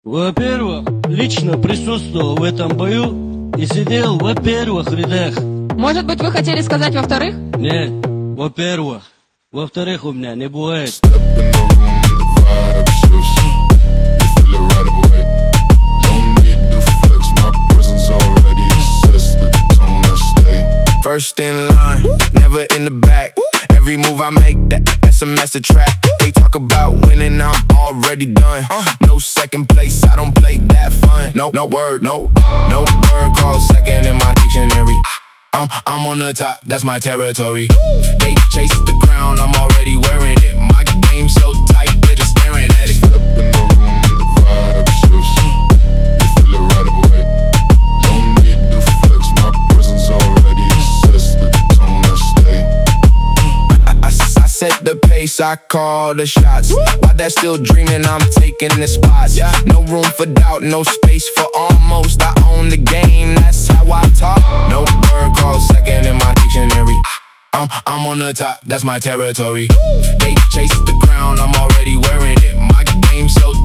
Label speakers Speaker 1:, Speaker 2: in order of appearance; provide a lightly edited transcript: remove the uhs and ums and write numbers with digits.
Speaker 1: Во-первых, лично присутствовал в этом бою и сидел в первых рядах.
Speaker 2: Может быть, вы хотели сказать во-вторых?
Speaker 1: Нет, во-первых. Во-вторых, у меня не бывает.
Speaker 3: First in line, never in the back. Every move I make, that's a master track. They talk about winning, I'm already done. No second place, I don't play that fun. No word called second in my dictionary. I'm on the top, that's my territory. They chase the crown, I'm already wearing it. My game so tight, they're just staring at it. Step in the room, the vibe shifts. You feel it right away. Don't need to flex, my presence already sets the tone, I stay. I set the pace, I call the shots. While they're still dreaming, I'm taking the spots. No room for doubt, no space for almost. I own the game, that's how I talk. No word called second in my dictionary. I'm on the top, that's my territory. They chase the crown, I'm already wearing it. My game so